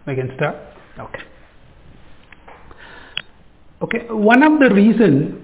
We can start? Okay. Okay, one of the reasons,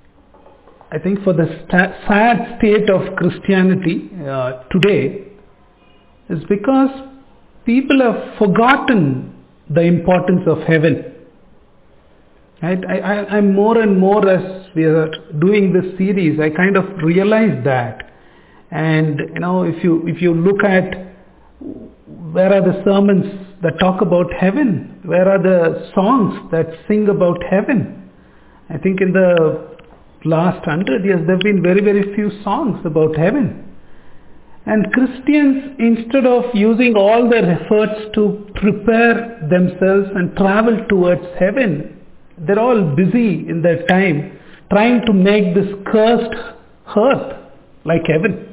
I think, for the sad state of Christianity today is because people have forgotten the importance of heaven. Right? I'm more and more, as we are doing this series, I kind of realize that. And if you look at where are the sermons that talk about heaven, where are the songs that sing about heaven? I think in the last 100 years there have been very, very few songs about heaven. And Christians, instead of using all their efforts to prepare themselves and travel towards heaven, they're all busy in their time trying to make this cursed earth like heaven.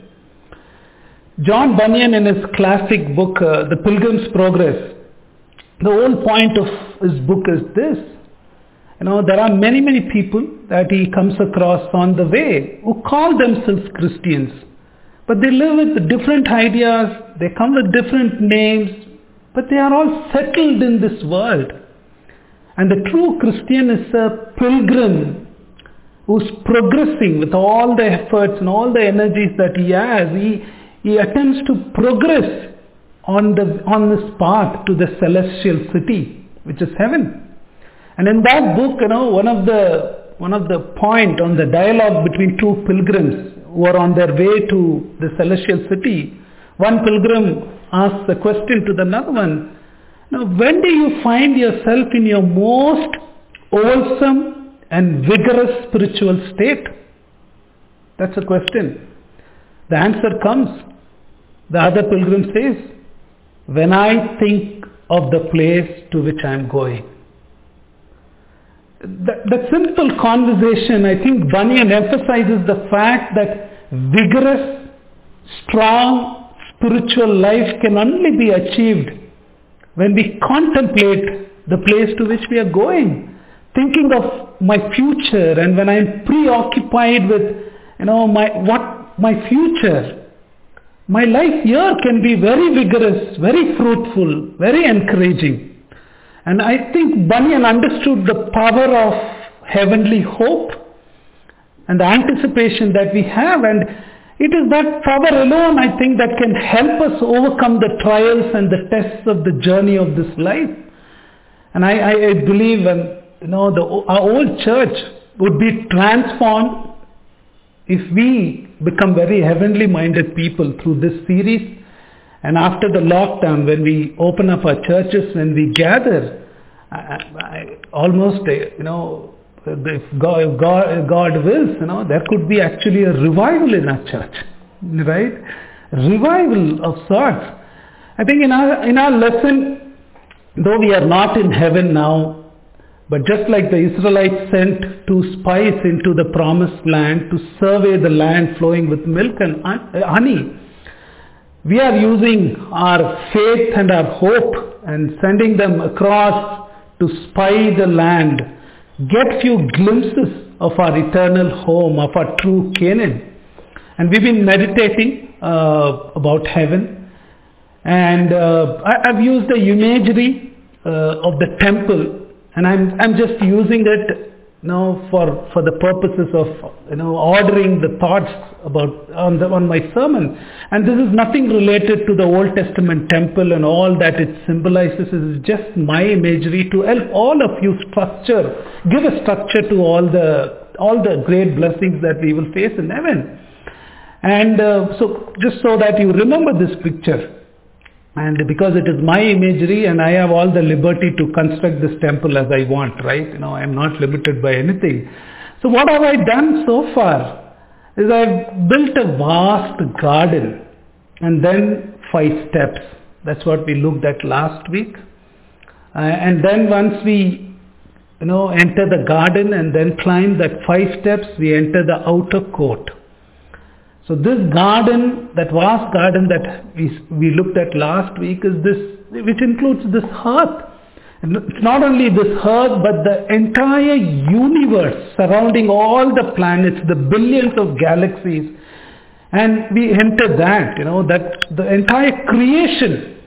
John Bunyan, in his classic book, The Pilgrim's Progress, the whole point of his book is this. There are many, many people that he comes across on the way who call themselves Christians. But they live with different ideas, they come with different names, but they are all settled in this world. And the true Christian is a pilgrim who's progressing with all the efforts and all the energies that he has. He attempts to progress on this path to the celestial city, which is heaven. And in that book, one of the point on the dialogue between two pilgrims who are on their way to the celestial city, one pilgrim asks a question to the another one. Now, when do you find yourself in your most wholesome and vigorous spiritual state? That's a question. The answer comes. The other pilgrim says, when I think of the place to which I am going. That simple conversation, I think Bunyan emphasizes the fact that vigorous, strong spiritual life can only be achieved when we contemplate the place to which we are going. Thinking of my future, and when I am preoccupied with my future, my life here can be very vigorous, very fruitful, very encouraging. And I think Bunyan understood the power of heavenly hope and the anticipation that we have. And it is that power alone, I think, that can help us overcome the trials and the tests of the journey of this life. And I believe our whole church would be transformed if we become very heavenly minded people through this series. And after the lockdown, when we open up our churches, when we gather, if God wills, there could be actually a revival in our church, right? Revival of sorts. I think in our lesson, though we are not in heaven now, but just like the Israelites sent two spies into the promised land to survey the land flowing with milk and honey, we are using our faith and our hope and sending them across to spy the land, get few glimpses of our eternal home, of our true Canaan. And we've been meditating about heaven. And I've used the imagery of the temple, and I'm just using it for the purposes of ordering the thoughts on my sermon. And this is nothing related to the Old Testament temple and all that it symbolizes. It is just my imagery to help all of you give a structure to all the great blessings that we will face in heaven. And so just so that you remember this picture. And because it is my imagery and I have all the liberty to construct this temple as I want, right? I am not limited by anything. So what have I done so far is I've built a vast garden and then 5 steps. That's what we looked at last week. And then once we enter the garden and then climb that 5 steps, we enter the outer court. So this garden, that vast garden that we looked at last week, is this, which includes this earth. And it's not only this earth, but the entire universe surrounding all the planets, the billions of galaxies. And we enter that the entire creation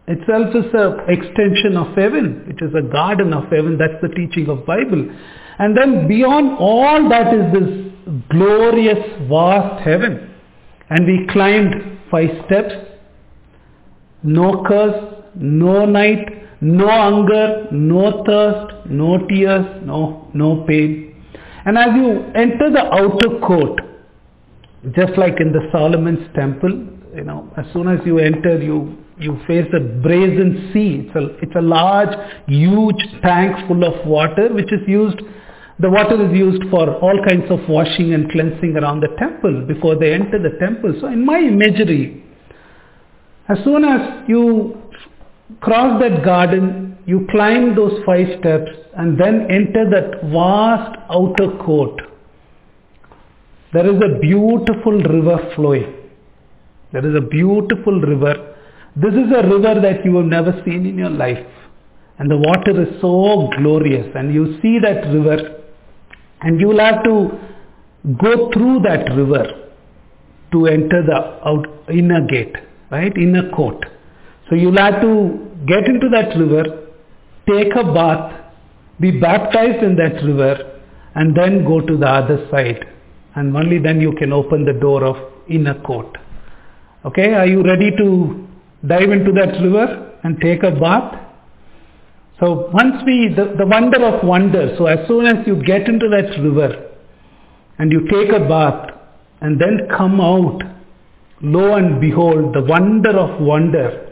itself is an extension of heaven, which is a garden of heaven. That's the teaching of Bible. And then beyond all that is this glorious, vast heaven. And we climbed 5 steps. No curse, no night, no hunger, no thirst, no tears, no pain. And as you enter the outer court, just like in the Solomon's temple, as soon as you enter, you face a brazen sea. It's a large, huge tank full of water, which is used. The water is used for all kinds of washing and cleansing around the temple before they enter the temple. So in my imagery, as soon as you cross that garden, you climb those 5 steps and then enter that vast outer court. There is a beautiful river flowing. There is a beautiful river. This is a river that you have never seen in your life. And the water is so glorious. And you see that river. And you will have to go through that river to enter the inner gate, right? Inner court. So you will have to get into that river, take a bath, be baptized in that river, and then go to the other side. And only then you can open the door of inner court. Okay, are you ready to dive into that river and take a bath? So the wonder of wonders. So as soon as you get into that river and you take a bath and then come out, lo and behold, the wonder of wonder.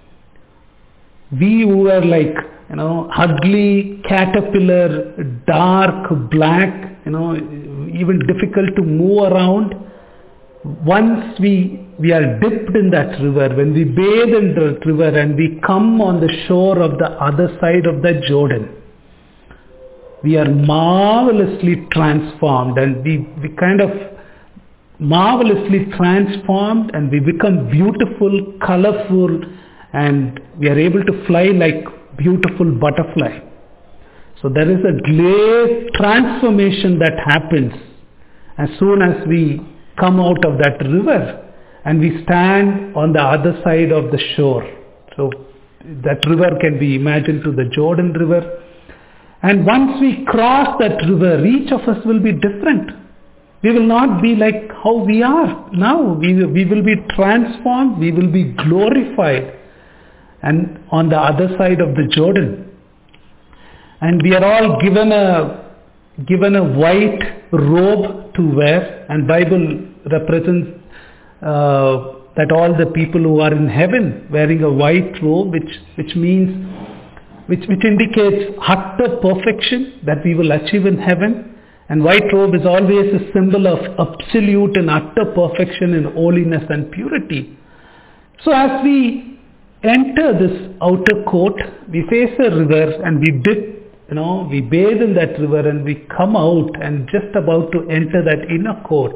We who were like, ugly, caterpillar, dark, black, even difficult to move around. Once we are dipped in that river, when we bathe in that river and we come on the shore of the other side of the Jordan, we are marvelously transformed, and we kind of marvelously transformed, and we become beautiful, colorful, and we are able to fly like beautiful butterfly. So there is a great transformation that happens as soon as we come out of that river and we stand on the other side of the shore. So that river can be imagined to the Jordan River. And once we cross that river, each of us will be different. We will not be like how we are now. We will be transformed. We will be glorified. And on the other side of the Jordan. And we are all given a white robe to wear. And Bible represents that all the people who are in heaven wearing a white robe, which indicates utter perfection that we will achieve in heaven. And white robe is always a symbol of absolute and utter perfection in holiness and purity. So as we enter this outer court, we face a river and we dip, we bathe in that river and we come out and just about to enter that inner court.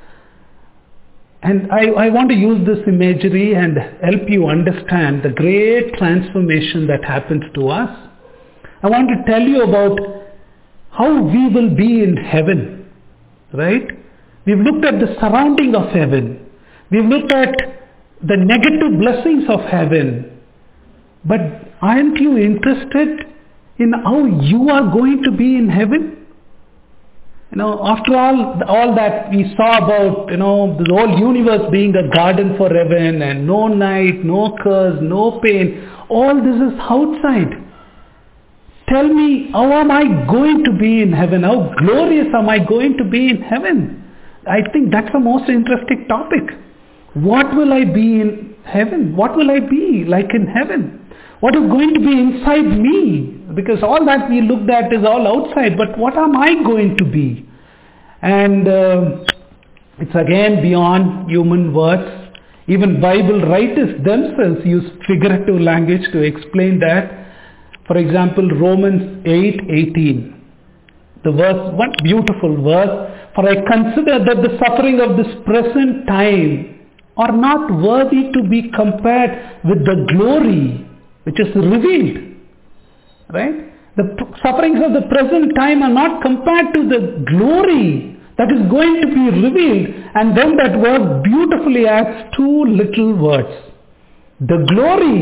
And I want to use this imagery and help you understand the great transformation that happens to us. I want to tell you about how we will be in heaven, right? We've looked at the surrounding of heaven. We've looked at the negative blessings of heaven. But aren't you interested in how you are going to be in heaven? After all that we saw about, the whole universe being a garden for heaven and no night, no curse, no pain, all this is outside. Tell me, how am I going to be in heaven? How glorious am I going to be in heaven? I think that's the most interesting topic. What will I be in heaven? What will I be like in heaven? What is going to be inside me? Because all that we looked at is all outside, but what am I going to be? And it's again beyond human words. Even Bible writers themselves use figurative language to explain that. For example, Romans 8:18. The verse, one beautiful verse. For I consider that the suffering of this present time are not worthy to be compared with the glory which is revealed. Right? The sufferings of the present time are not compared to the glory that is going to be revealed. And then that verse beautifully adds 2 little words. The glory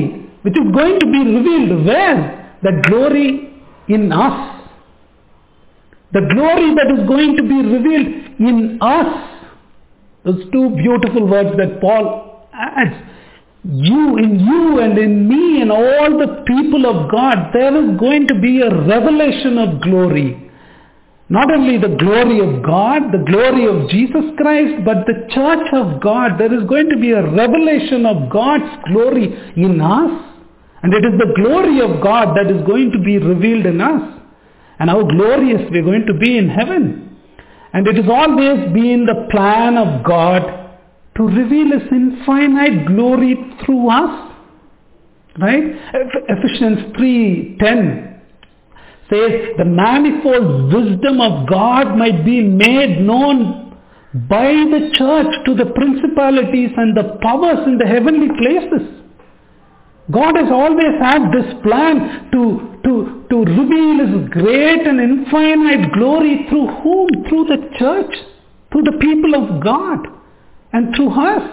which is going to be revealed. Where? The glory in us. The glory that is going to be revealed in us. Those two beautiful words that Paul adds. In you and in me and all the people of God, there is going to be a revelation of glory. Not only the glory of God, the glory of Jesus Christ, but the church of God. There is going to be a revelation of God's glory in us. And it is the glory of God that is going to be revealed in us. And how glorious we are going to be in heaven. And it has always been the plan of God to reveal His infinite glory through us. Right? Ephesians 3:10 says, the manifold wisdom of God might be made known by the church to the principalities and the powers in the heavenly places. God has always had this plan to reveal His great and infinite glory through whom? Through the church, through the people of God, and through us.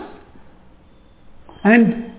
And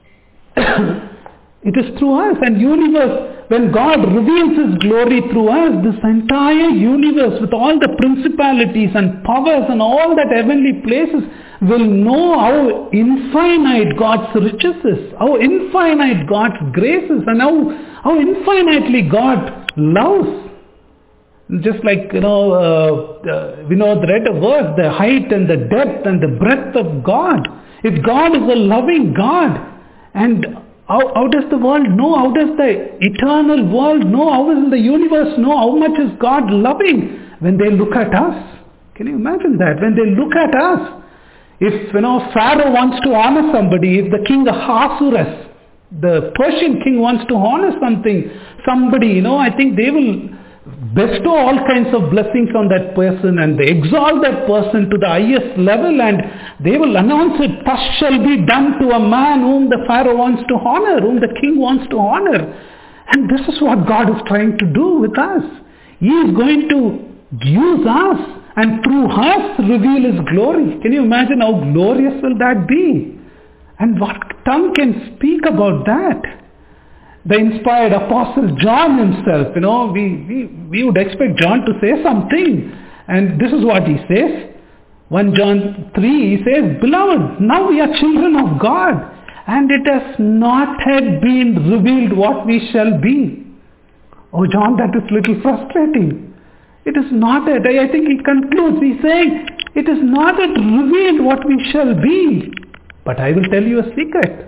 it is through us and universe. When God reveals His glory through us, this entire universe with all the principalities and powers and all that heavenly places will know how infinite God's riches is, how infinite God's grace is, and how infinitely God loves. Just like, we know the read a verse, the height and the depth and the breadth of God. If God is a loving God, and how does the world know? How does the eternal world know? How does the universe know how much is God loving? When they look at us. Can you imagine that? When they look at us. If, Pharaoh wants to honor somebody, if the king Ahasuerus, the Persian king wants to honor somebody, I think they will bestow all kinds of blessings on that person and they exalt that person to the highest level and they will announce it, thus shall be done to a man whom the Pharaoh wants to honor, whom the king wants to honor. And this is what God is trying to do with us. He is going to use us and through us reveal His glory. Can you imagine how glorious will that be? And what tongue can speak about that? The inspired apostle John himself, we would expect John to say something. And this is what he says. 1 John 3, he says, Beloved, now we are children of God, and it has not yet been revealed what we shall be. Oh John, that is little frustrating. It is not yet. I think he concludes, he's saying, it is not yet revealed what we shall be. But I will tell you a secret.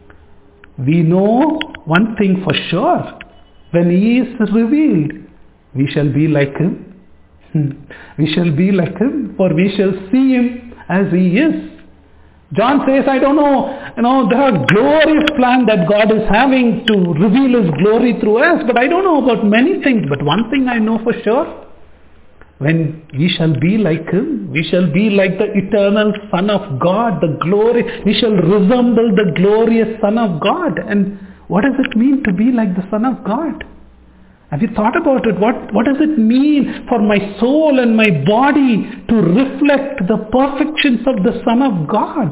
We know one thing for sure. When He is revealed, we shall be like Him. We shall be like Him, for we shall see Him as He is. John says, I don't know, there are glorious plans that God is having to reveal His glory through us, but I don't know about many things. But one thing I know for sure, when we shall be like Him, we shall be like the eternal Son of God, the glory, we shall resemble the glorious Son of God. And what does it mean to be like the Son of God? Have you thought about it? What does it mean for my soul and my body to reflect the perfections of the Son of God?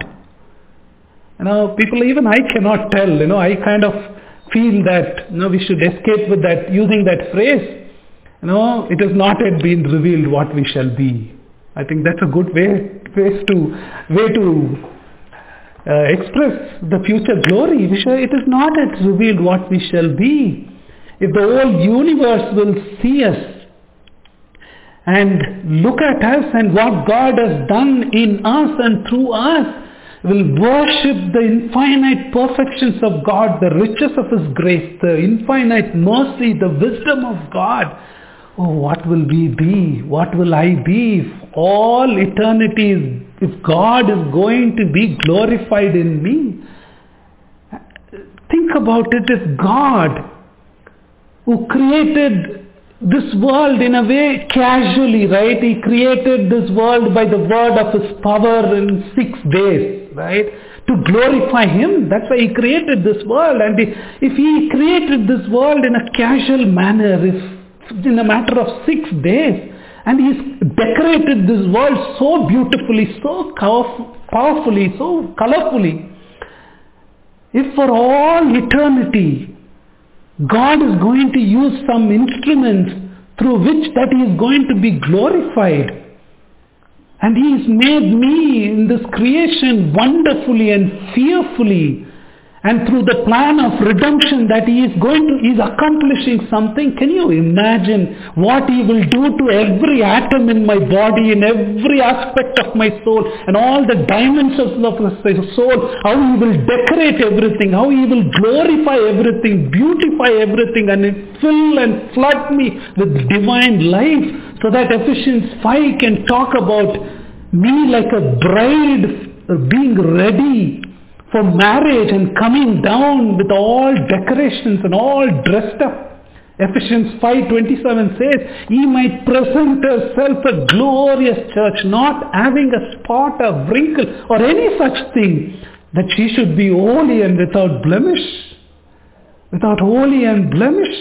People, even I cannot tell. I kind of feel that we should escape with that, using that phrase. It has not yet been revealed what we shall be. I think that's a good way to express the future glory. It is not yet revealed what we shall be. If the whole universe will see us and look at us and what God has done in us and through us, will worship the infinite perfections of God, the riches of His grace, the infinite mercy, the wisdom of God. Oh, what will we be? What will I be? If all eternity, if God is going to be glorified in me. Think about it. If God, who created this world in a way casually, right? He created this world by the word of His power in 6 days, right? To glorify Him. That's why He created this world. And if He created this world in a casual manner, in a matter of 6 days, and He's decorated this world so beautifully, so powerfully, so colorfully, If for all eternity, God is going to use some instruments through which that He is going to be glorified, and He has made me in this creation wonderfully and fearfully, and through the plan of redemption that He is accomplishing something. Can you imagine what He will do to every atom in my body, in every aspect of my soul, and all the dimensions of the soul, how He will decorate everything, how He will glorify everything, beautify everything, and fill and flood me with divine life, so that Ephesians 5 can talk about me like a bride being ready for marriage and coming down with all decorations and all dressed up. Ephesians 5:27 says, "Ye might present herself a glorious church, not having a spot or wrinkle or any such thing, that she should be holy and without blemish." Without holy and blemish.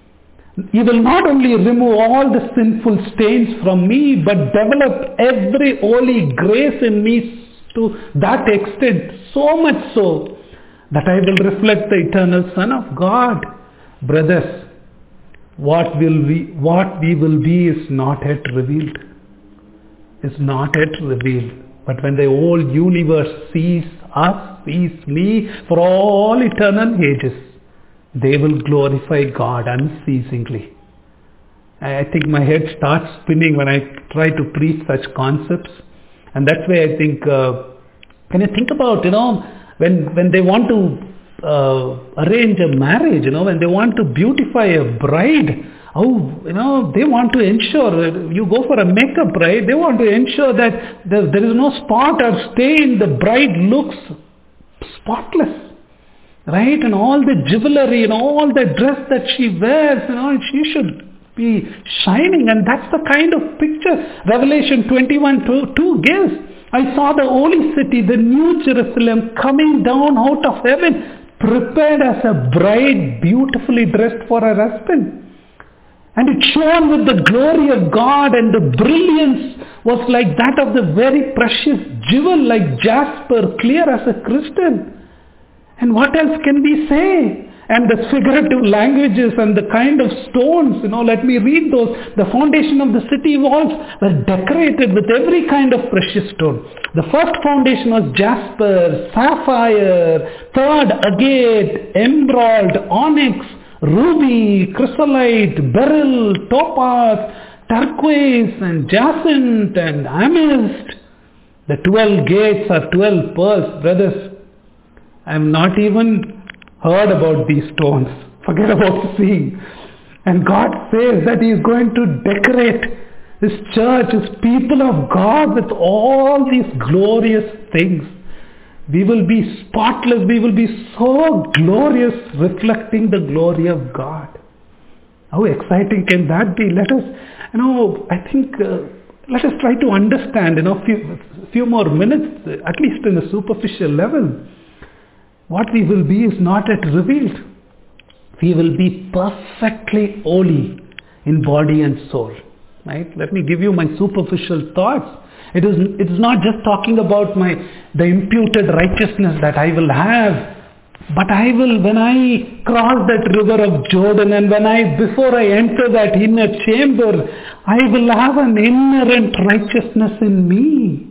He will not only remove all the sinful stains from me, but develop every holy grace in me to that extent, so much so that I will reflect the eternal Son of God. Brothers, what we will be is not yet revealed. Is not yet revealed. But when the whole universe sees us, sees me for all eternal ages, they will glorify God unceasingly. I think my head starts spinning when I try to preach such concepts. And that's why I think, can you think about, when they want to arrange a marriage, when they want to beautify a bride, they want to ensure, you go for a makeup bride, they want to ensure that there is no spot or stain, the bride looks spotless. Right? And all the jewelry and all the dress that she wears, she should be shining. And that's the kind of picture Revelation 21:2 gives. I saw the holy city, the new Jerusalem, coming down out of heaven, prepared as a bride beautifully dressed for her husband. And it shone with the glory of God, and the brilliance was like that of the very precious jewel, like jasper, clear as a crystal. And what else can we say? And the figurative languages and the kind of stones, let me read those. The foundation of the city walls were decorated with every kind of precious stone. The first foundation was jasper, sapphire, third agate, emerald, onyx, ruby, chrysolite, beryl, topaz, turquoise, and jacinth, and amethyst. The 12 gates are 12 pearls. Brothers, I have not even heard about these stones. Forget about seeing. And God says that He is going to decorate His church, His people of God, with all these glorious things. We will be spotless. We will be so glorious, reflecting the glory of God. How exciting can that be? Let us, let us try to understand, few more minutes, at least in a superficial level. What we will be is not yet revealed. We will be perfectly holy in body and soul. Right? Let me give you my superficial thoughts. It is not just talking about the imputed righteousness that I will have, but I will, when I cross that river of Jordan, and before I enter that inner chamber, I will have an inherent righteousness in me.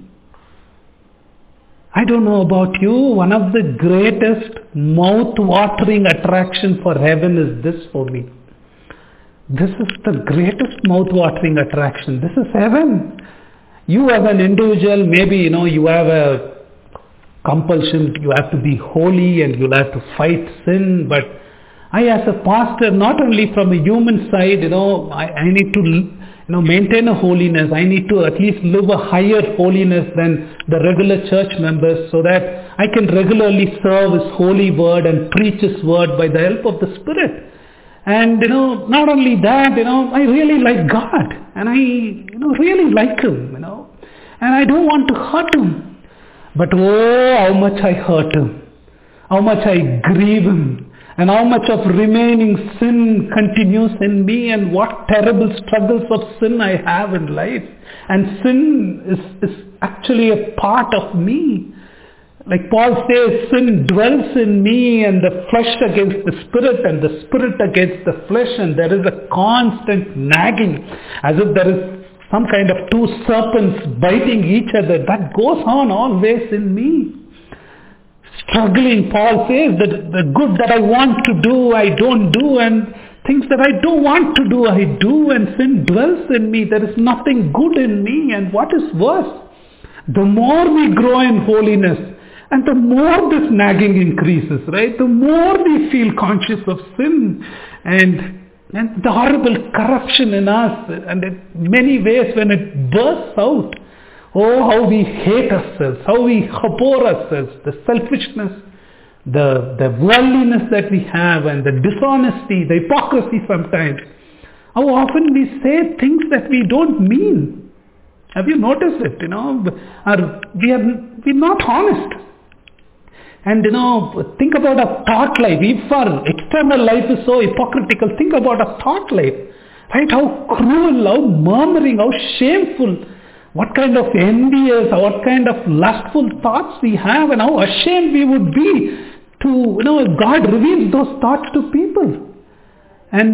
I don't know about you, one of the greatest mouth-watering attraction for heaven is this for me. This is the greatest mouth-watering attraction. This is heaven. You as an individual, maybe, you have a compulsion, you have to be holy and you'll have to fight sin. But I as a pastor, not only from a human side, I need to maintain a holiness. I need to at least live a higher holiness than the regular church members, so that I can regularly serve His holy word and preach His word by the help of the Spirit. And not only that, I really like God, and I really like Him, and I don't want to hurt Him. But how much I hurt Him, how much I grieve Him, and how much of remaining sin continues in me, and what terrible struggles of sin I have in life. And sin is actually a part of me. like Paul says, sin dwells in me, and the flesh against the spirit and the spirit against the flesh, and there is a constant nagging, as if there is some kind of two serpents biting each other. That goes on always in me. Struggling, Paul says, that the good that I want to do, I don't do, and things that I don't want to do, I do, and sin dwells in me. There is nothing good in me. And what is worse, the more we grow in holiness, and the more this nagging increases, right? The more we feel conscious of sin and the horrible corruption in us, and in many ways when it bursts out, oh, how we hate ourselves, how we abhor ourselves, the selfishness, the worldliness that we have, and the dishonesty, the hypocrisy sometimes. How often we say things that we don't mean. Have you noticed it? We're not honest. And think about a thought life. If our external life is so hypocritical, think about a thought life. Right? How cruel, how murmuring, how shameful. What kind of envious, what kind of lustful thoughts we have, and how ashamed we would be to, God reveals those thoughts to people. And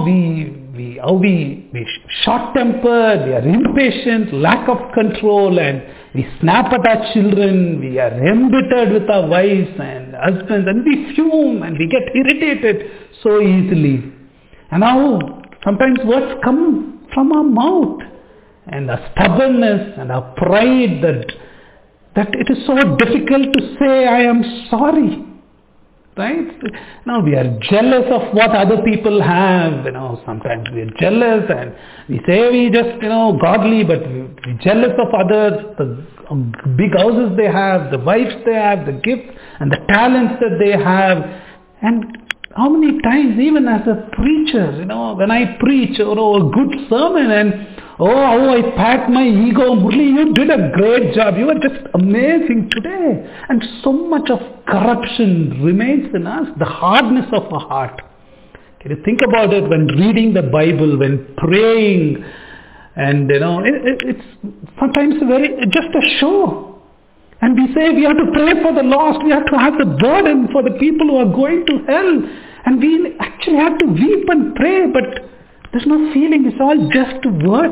we short-tempered, we are impatient, lack of control, and we snap at our children, we are embittered with our wives and husbands, and we fume and we get irritated so easily. And now sometimes words come from our mouth, and our stubbornness and our pride that it is so difficult to say, I am sorry. Right? Now we are jealous of what other people have. Sometimes we are jealous and we say we just, godly, but we're jealous of others, the big houses they have, the wives they have, the gifts and the talents that they have. And how many times, even as a preacher, when I preach a good sermon and how I pat my ego, Murli, you did a great job. You were just amazing today. And so much of corruption remains in us, the hardness of our heart. Can you think about it when reading the Bible, when praying, and it's sometimes just a show. And we say we have to pray for the lost, we have to have the burden for the people who are going to hell. And we actually have to weep and pray, but there's no feeling, it's all just words.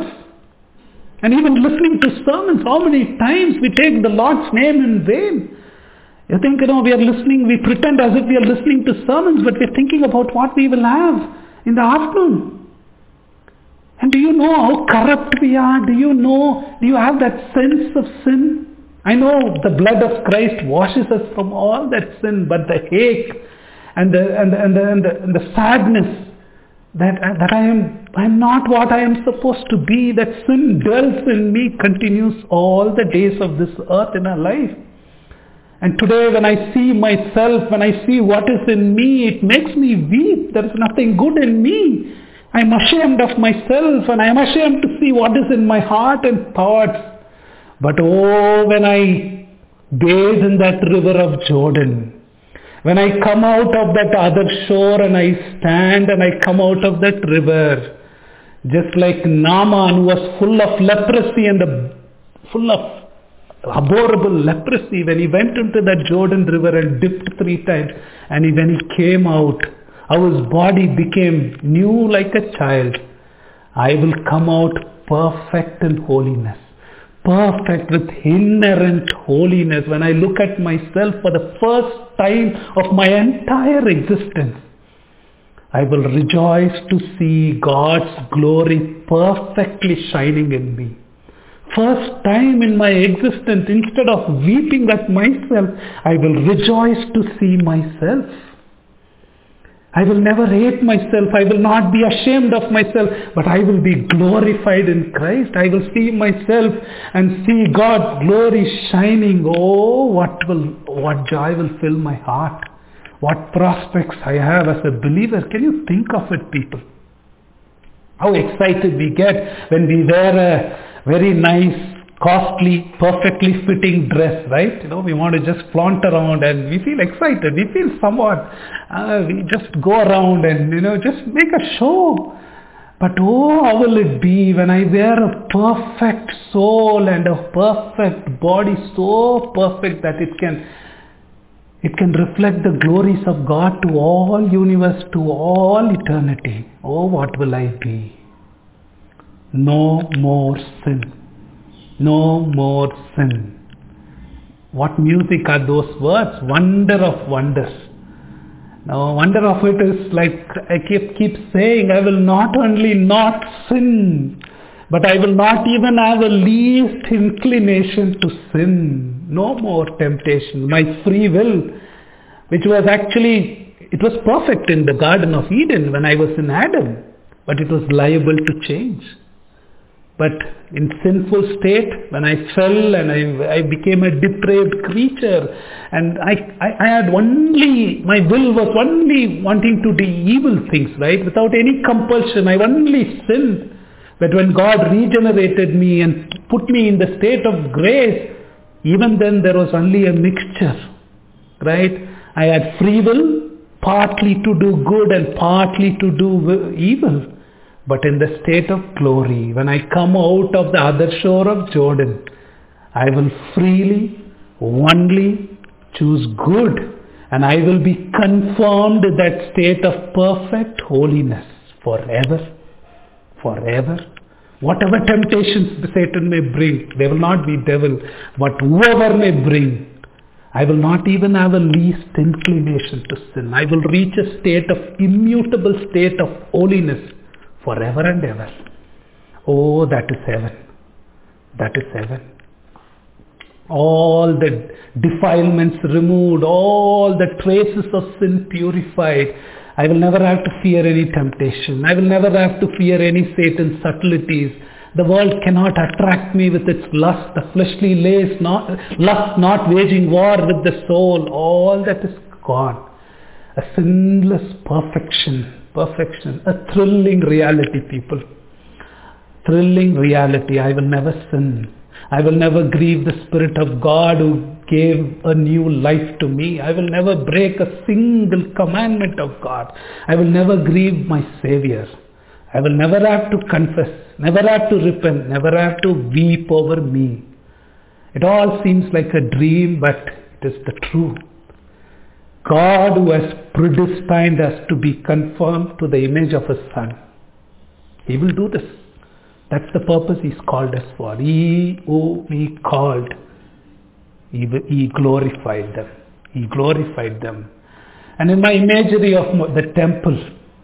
And even listening to sermons, how many times we take the Lord's name in vain? You think, we are listening, we pretend as if we are listening to sermons, but we're thinking about what we will have in the afternoon. And do you know how corrupt we are? Do you have that sense of sin? I know the blood of Christ washes us from all that sin, but the ache and the sadness that I'm not what I am supposed to be, that sin dwells in me, continues all the days of this earth in our life. And today when I see myself, when I see what is in me, it makes me weep. There is nothing good in me. I'm ashamed of myself, and I'm ashamed to see what is in my heart and thoughts. But when I bathe in that river of Jordan, when I come out of that other shore and I stand and I come out of that river, just like Naaman, who was full of leprosy and full of abhorrible leprosy, when he went into that Jordan river and dipped 3 times, and when he came out, how his body became new like a child. I will come out perfect in holiness. Perfect with inherent holiness. When I look at myself for the first time of my entire existence, I will rejoice to see God's glory perfectly shining in me. First time in my existence, instead of weeping at myself, I will rejoice to see myself. I will never hate myself. I will not be ashamed of myself, but I will be glorified in Christ. I will see myself and see God's glory shining. Oh, what joy will fill my heart. What prospects I have as a believer. Can you think of it, people? How excited we get when we wear a very nice, costly, perfectly fitting dress, right? We want to just flaunt around and we feel excited. We feel somewhat, we just go around and, just make a show. But oh, how will it be when I wear a perfect soul and a perfect body, so perfect that it can reflect the glories of God to all universe, to all eternity. Oh, what will I be? No more sin. No more sin. What music are those words? Wonder of wonders. Now, wonder of it is like I keep saying, I will not only not sin, but I will not even have a least inclination to sin. No more temptation. My free will, which was actually, it was perfect in the Garden of Eden when I was in Adam, but it was liable to change. But in sinful state, when I fell and I became a depraved creature, and I had only, my will was only wanting to do evil things, right? Without any compulsion, I only sinned. But when God regenerated me and put me in the state of grace, even then there was only a mixture, right? I had free will, partly to do good and partly to do evil. But in the state of glory, when I come out of the other shore of Jordan, I will freely, only choose good. And I will be conformed to that state of perfect holiness forever. Forever. Whatever temptations Satan may bring, they will not be devil, but whoever may bring, I will not even have a least inclination to sin. I will reach a state of immutable state of holiness forever and ever. Oh, that is heaven. That is heaven. All the defilements removed, all the traces of sin purified. I will never have to fear any temptation. I will never have to fear any Satan's subtleties. The world cannot attract me with its lust, the fleshly lust not waging war with the soul. All that is gone. A sinless perfection, a thrilling reality, people. Thrilling reality. I will never sin. I will never grieve the Spirit of God who gave a new life to me. I will never break a single commandment of God. I will never grieve my Savior. I will never have to confess, never have to repent, never have to weep over me. It all seems like a dream, but it is the truth. God who has predestined us to be conformed to the image of His Son. He will do this. That's the purpose He's called us for. He called. He glorified them. He glorified them. And in my imagery of the temple,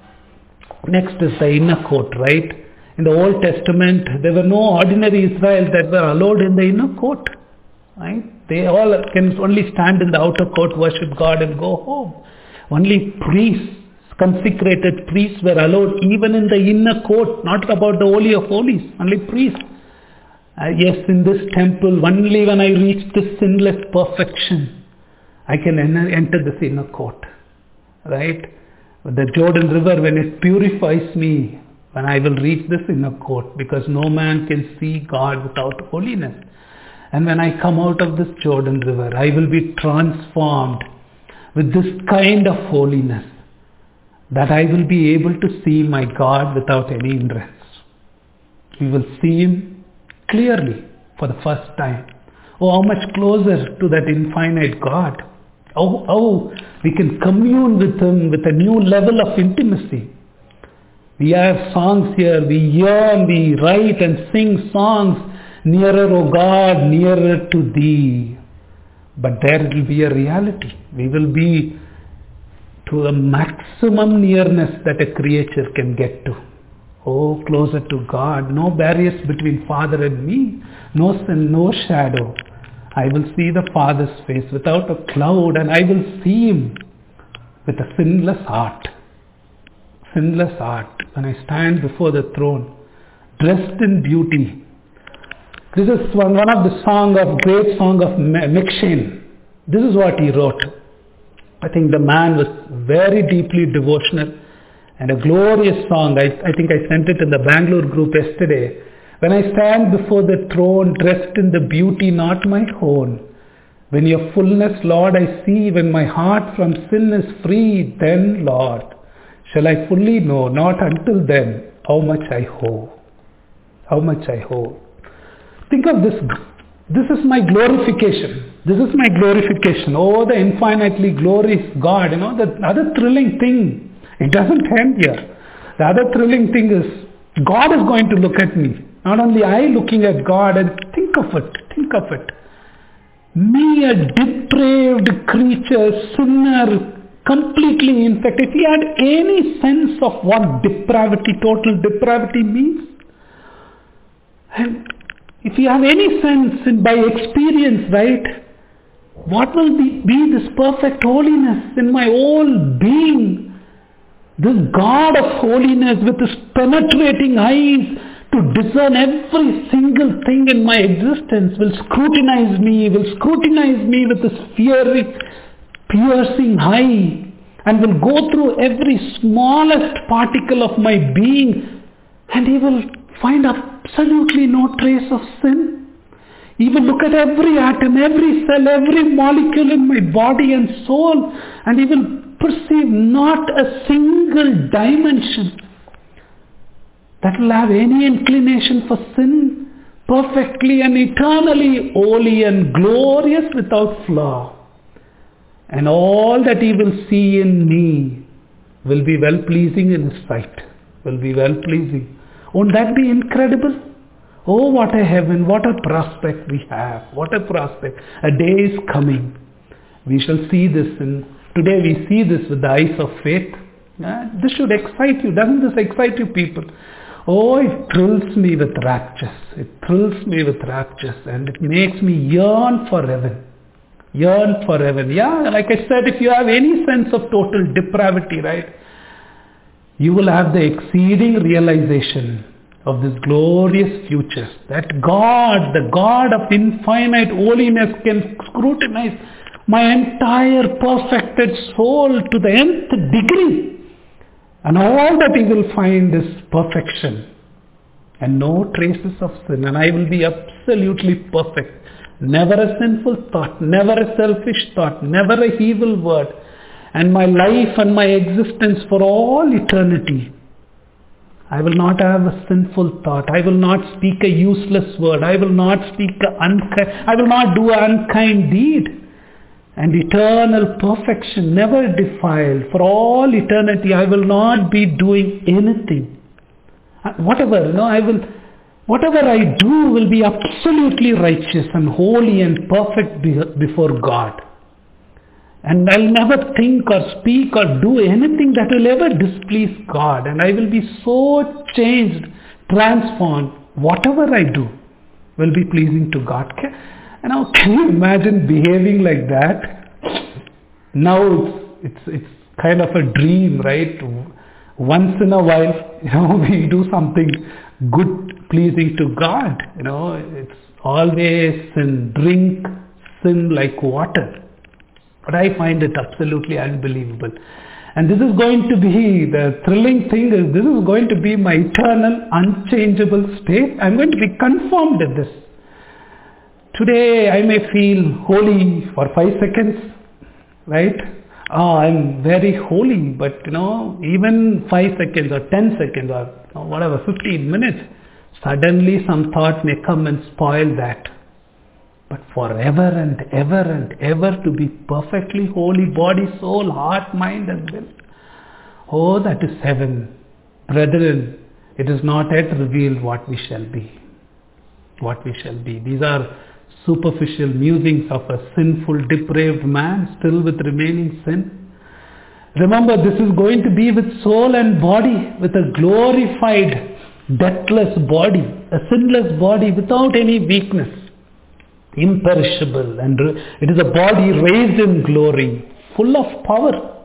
next is the inner court, right? In the Old Testament, there were no ordinary Israel that were allowed in the inner court, right? They all can only stand in the outer court, worship God and go home. Only priests, consecrated priests were allowed even in the inner court, not about the Holy of Holies, only priests. Yes, in this temple, only when I reach this sinless perfection, I can enter this inner court, right? The Jordan River, when it purifies me, when I will reach this inner court, because no man can see God without holiness. And when I come out of this Jordan River, I will be transformed with this kind of holiness that I will be able to see my God without any hindrance. We will see Him clearly for the first time. Oh, how much closer to that infinite God. Oh, we can commune with Him with a new level of intimacy. We have songs here, we yearn, we write and sing songs, nearer, O God, nearer to Thee. But there it will be a reality. We will be to a maximum nearness that a creature can get to. Oh, closer to God. No barriers between Father and me. No sin, no shadow. I will see the Father's face without a cloud, and I will see Him with a sinless heart. Sinless heart. When I stand before the throne, dressed in beauty. This is one of the great song of M'Cheyne. This is what he wrote. I think the man was very deeply devotional and a glorious song. I think I sent it in the Bangalore group yesterday. When I stand before the throne, dressed in the beauty not my own. When your fullness, Lord, I see, when my heart from sin is free, then, Lord, shall I fully know, not until then, how much I owe. How much I owe. Think of this. This is my glorification. This is my glorification. Oh, the infinitely glorious God. The other thrilling thing, it doesn't end here. The other thrilling thing is, God is going to look at me. Not only I looking at God, and think of it. Me, a depraved creature, sinner, completely infected. If you had any sense of what depravity, total depravity means, and if you have any sense by experience, right, what will be this perfect holiness in my whole being? This God of holiness with his penetrating eyes to discern every single thing in my existence will scrutinize me with his fiery, piercing eye, and will go through every smallest particle of my being, and he will find absolutely no trace of sin. He will look at every atom, every cell, every molecule in my body and soul, and he will perceive not a single dimension that will have any inclination for sin, perfectly and eternally holy and glorious without flaw. And all that he will see in me will be well-pleasing in his sight, will be well-pleasing. Won't that be incredible? Oh, what a heaven, what a prospect we have, what a prospect. A day is coming. We shall see this, and today we see this with the eyes of faith. This should excite you. Doesn't this excite you, people? Oh, it thrills me with raptures. It thrills me with raptures, and it makes me yearn for heaven. Yearn for heaven. Yeah, like I said, if you have any sense of total depravity, right, you will have the exceeding realization of this glorious future. That God, the God of infinite holiness, can scrutinize my entire perfected soul to the nth degree. And all that he will find is perfection and no traces of sin. And I will be absolutely perfect. Never a sinful thought, never a selfish thought, never a evil word. And my life and my existence for all eternity, I will not have a sinful thought. I will not speak a useless word. I will not I will not do an unkind deed. And eternal perfection, never defiled. For all eternity, I will not be doing anything. Whatever I do will be absolutely righteous and holy and perfect before God. And I'll never think or speak or do anything that will ever displease God. And I will be so changed, transformed. Whatever I do will be pleasing to God. Now, can you imagine behaving like that? Now it's kind of a dream, right? Once in a while, we do something good, pleasing to God. It's always sin. Drink sin like water. But I find it absolutely unbelievable. And this is going to be, the thrilling thing is, this is going to be my eternal, unchangeable state. I'm going to be conformed in this. Today I may feel holy for 5 seconds, right? I'm very holy, but even 5 seconds or 10 seconds or whatever, 15 minutes, suddenly some thought may come and spoil that. But forever and ever to be perfectly holy, body, soul, heart, mind and will. Oh, that is heaven. Brethren, it is not yet revealed what we shall be. What we shall be. These are superficial musings of a sinful, depraved man still with remaining sin. Remember, this is going to be with soul and body, with a glorified, deathless body, a sinless body without any weakness, imperishable, and it is a body raised in glory, full of power.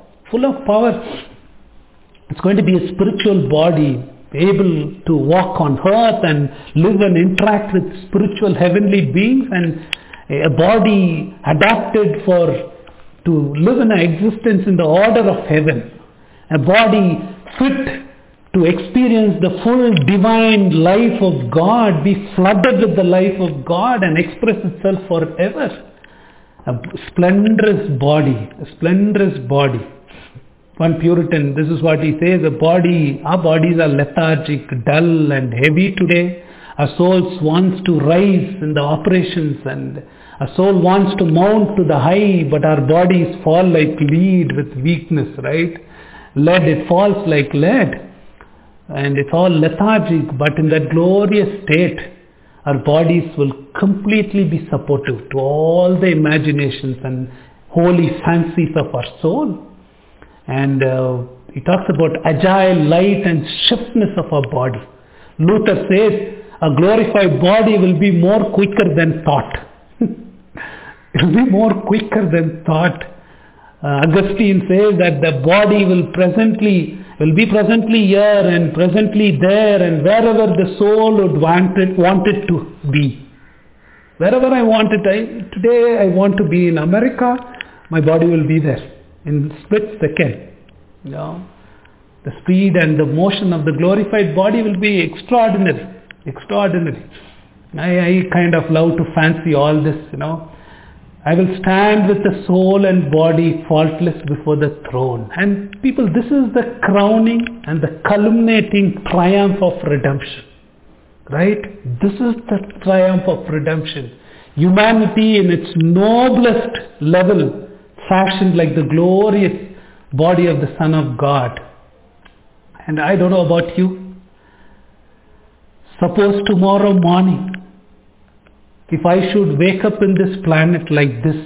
It's going to be a spiritual body, able to walk on earth and live and interact with spiritual heavenly beings, and a body adapted to live in an existence in the order of heaven. A body fit to experience the full divine life of God, be flooded with the life of God and express itself forever. A splendorous body. One Puritan, this is what he says, our bodies are lethargic, dull and heavy today. Our souls wants to rise in the operations, and our soul wants to mount to the high, but our bodies fall like lead with weakness, right? Lead, it falls like lead. And it's all lethargic, but in that glorious state, our bodies will completely be supportive to all the imaginations and holy fancies of our soul. And he talks about agile, light and swiftness of our body. Luther says, a glorified body will be more quicker than thought. It will be more quicker than thought. Augustine says that the body will be presently here and presently there, and wherever the soul would want it to be. Wherever I want it, today I want to be in America, my body will be there in split second. You know, the speed and the motion of the glorified body will be extraordinary. I kind of love to fancy all this, you know. I will stand with the soul and body faultless before the throne. And people, this is the crowning and the culminating triumph of redemption. Right? This is the triumph of redemption. Humanity in its noblest level, fashioned like the glorious body of the Son of God. And I don't know about you. Suppose tomorrow morning, if I should wake up in this planet like this,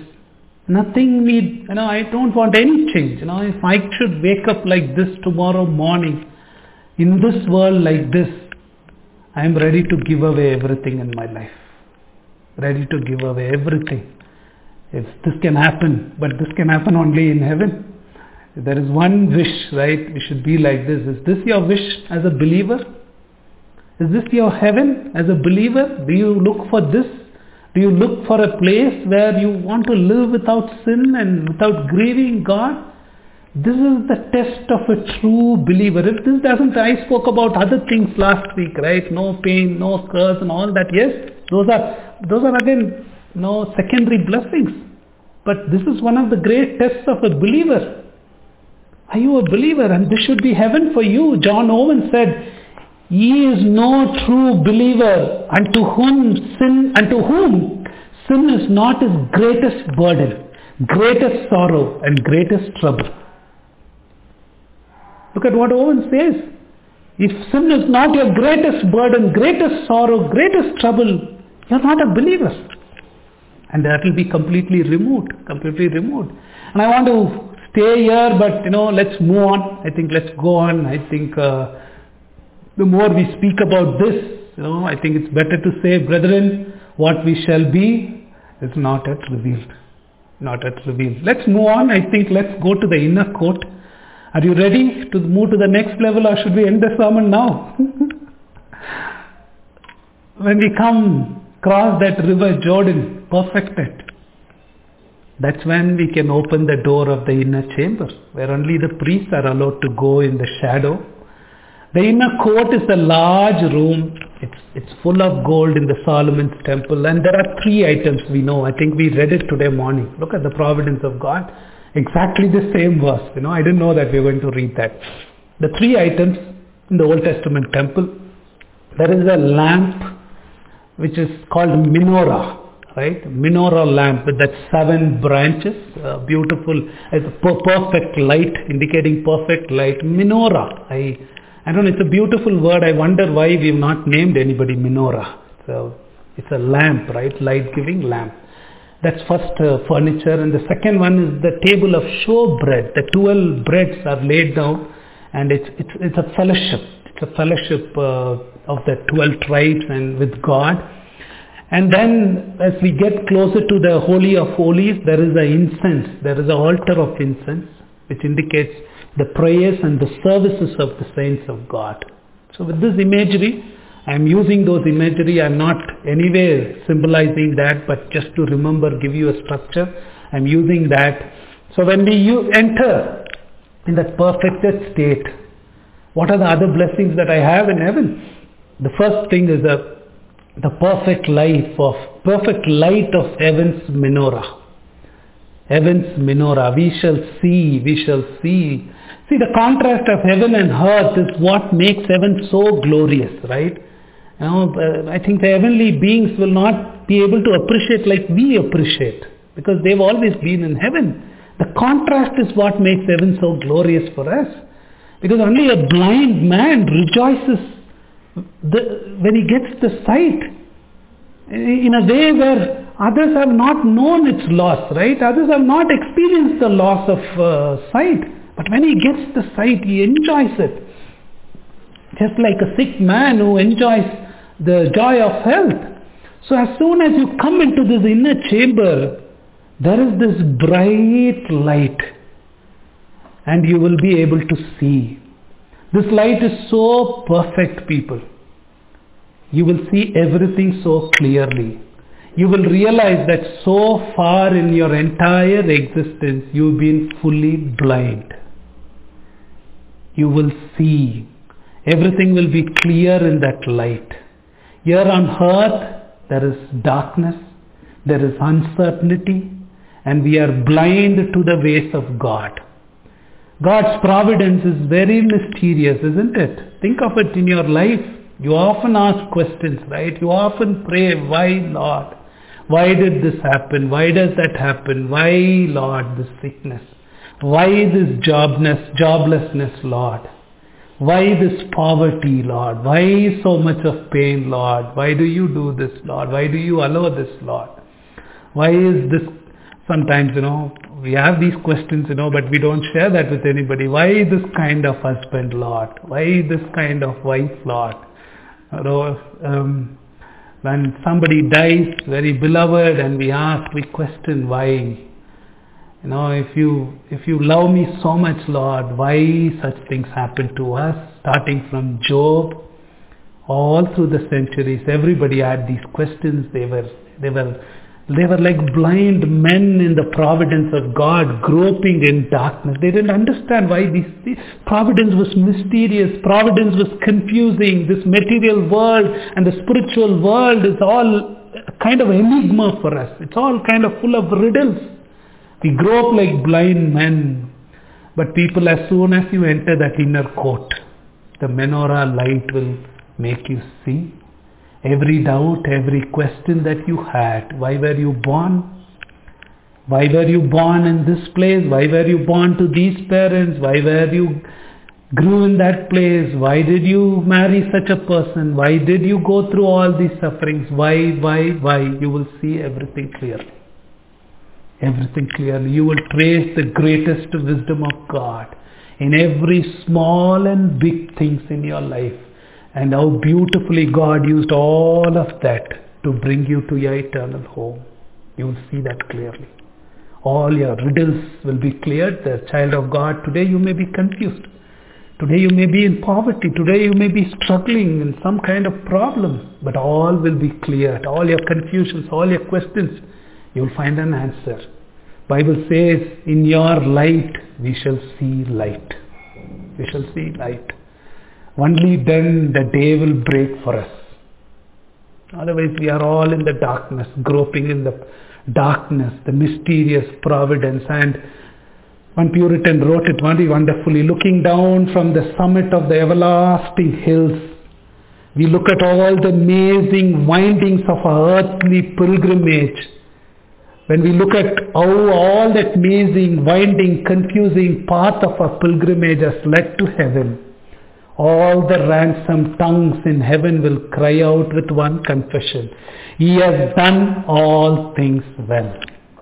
I don't want any change. If I should wake up like this tomorrow morning, in this world like this, I am ready to give away everything in my life. Ready to give away everything. If this can happen, but this can happen only in heaven. There is one wish, right? We should be like this. Is this your wish as a believer? Is this your heaven as a believer? Do you look for this? Do you look for a place where you want to live without sin and without grieving God? This is the test of a true believer. If this doesn't, I spoke about other things last week, right? No pain, no curse and all that. Yes, those are again, secondary blessings. But this is one of the great tests of a believer. Are you a believer? And this should be heaven for you. John Owen said, "Ye is no true believer unto whom sin is not his greatest burden, greatest sorrow and greatest trouble." Look at what Owen says. If sin is not your greatest burden, greatest sorrow, greatest trouble, you're not a believer. And that will be completely removed. And I want to stay here, but let's move on. I think let's go on. I think the more we speak about this, I think it's better to say, brethren, what we shall be is not yet revealed. Let's move on. I think let's go to the inner court. Are you ready to move to the next level, or should we end the sermon now? When we cross that river Jordan, perfected, that's when we can open the door of the inner chamber, where only the priests are allowed to go in the shadow. The inner court is a large room. It's full of gold in the Solomon's temple, and there are 3 items we know. I think we read it today morning. Look at the providence of God. Exactly the same verse. I didn't know that we were going to read that. The 3 items in the Old Testament temple. There is a lamp which is called menorah, right? Menorah lamp with that 7 branches, beautiful, it's a perfect light, indicating perfect light. Menorah. I don't know, it's a beautiful word. I wonder why we've not named anybody menorah. So it's a lamp, right? Light-giving lamp. That's first furniture. And the second one is the table of showbread. The 12 breads are laid down, and it's a fellowship. It's a fellowship of the 12 tribes and with God. And then as we get closer to the Holy of Holies, there is an incense. There is an altar of incense, which indicates the prayers and the services of the saints of God. So with this imagery, I am using those imagery. I am not anywhere symbolizing that, but just to remember, give you a structure. I am using that. So when we enter in that perfected state, what are the other blessings that I have in heaven? The first thing is the perfect light of heaven's menorah. Heaven's menorah. We shall see See, the contrast of heaven and earth is what makes heaven so glorious, right? I think the heavenly beings will not be able to appreciate like we appreciate, because they've always been in heaven. The contrast is what makes heaven so glorious for us. Because only a blind man rejoices when he gets the sight, in a way where others have not known its loss, right? Others have not experienced the loss of sight. But when he gets the sight, he enjoys it. Just like a sick man who enjoys the joy of health. So as soon as you come into this inner chamber, there is this bright light. And you will be able to see. This light is so perfect, people. You will see everything so clearly. You will realize that so far in your entire existence, you've been fully blind. You will see. Everything will be clear in that light. Here on earth, there is darkness, there is uncertainty, and we are blind to the ways of God. God's providence is very mysterious, isn't it? Think of it in your life. You often ask questions, right? You often pray, why, Lord? Why did this happen? Why does that happen? Why, Lord, this sickness? Why this joblessness, Lord? Why this poverty, Lord? Why so much of pain, Lord? Why do you do this, Lord? Why do you allow this, Lord? Why is this? Sometimes, we have these questions, but we don't share that with anybody. Why this kind of husband, Lord? Why this kind of wife, Lord? When somebody dies, very beloved, and we question why. If you love me so much, Lord, why such things happen to us? Starting from Job, all through the centuries, everybody had these questions. They were like blind men in the providence of God, groping in darkness. They didn't understand why this providence was mysterious. Providence was confusing. This material world and the spiritual world is all kind of enigma for us. It's all kind of full of riddles. We grope like blind men. But people, as soon as you enter that inner court, the menorah light will make you see. Every doubt, every question that you had. Why were you born? Why were you born in this place? Why were you born to these parents? Why were you grew in that place? Why did you marry such a person? Why did you go through all these sufferings? Why? You will see everything clearly. Everything clearly. You will trace the greatest wisdom of God in every small and big things in your life. And how beautifully God used all of that to bring you to your eternal home. You will see that clearly. All your riddles will be cleared. The child of God, today you may be confused. Today you may be in poverty. Today you may be struggling in some kind of problem. But all will be cleared. All your confusions, all your questions, you will find an answer. Bible says, in your light we shall see light. We shall see light. Only then the day will break for us. Otherwise we are all in the darkness, groping in the darkness, the mysterious providence. And one Puritan wrote it very wonderfully, looking down from the summit of the everlasting hills, we look at all the amazing windings of our earthly pilgrimage. When we look at how all that amazing, winding, confusing path of our pilgrimage has led to heaven, all the ransomed tongues in heaven will cry out with one confession. He has done all things well.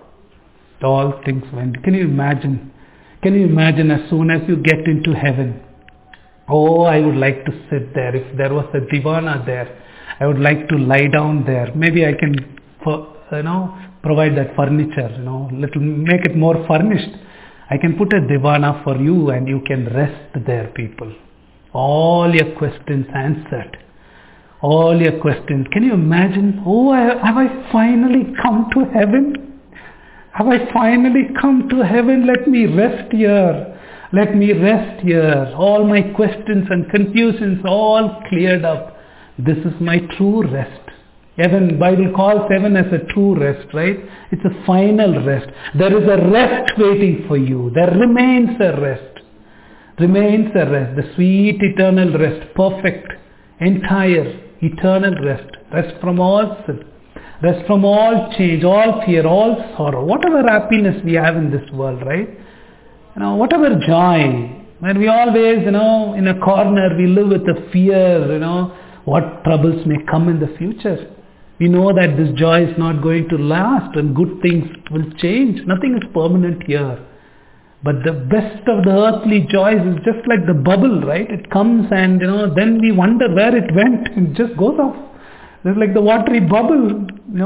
All things well. Can you imagine? Can you imagine as soon as you get into heaven? Oh, I would like to sit there. If there was a divana there, I would like to lie down there. Maybe I can, provide that furniture, make it more furnished. I can put a divana for you and you can rest there, people. All your questions answered. All your questions. Can you imagine? Oh, have I finally come to heaven? Have I finally come to heaven? Let me rest here. Let me rest here. All my questions and confusions all cleared up. This is my true rest. Heaven, Bible calls heaven as a true rest, right? It's a final rest. There is a rest waiting for you. There remains a rest. remains a rest, the sweet eternal rest, perfect, entire, eternal rest, rest from all sin, rest from all change, all fear, all sorrow, whatever happiness we have in this world, right? Whatever joy, when we always, in a corner, we live with the fear, what troubles may come in the future. We know that this joy is not going to last and good things will change. Nothing is permanent here. But the best of the earthly joys is just like the bubble, right? It comes and, then we wonder where it went. It just goes off. It's like the watery bubble,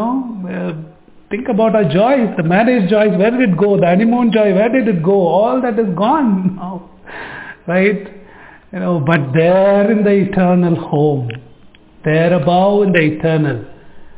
think about our joys, the marriage joys, where did it go? The honeymoon joy, where did it go? All that is gone now, right? But there in the eternal home, there above in the eternal,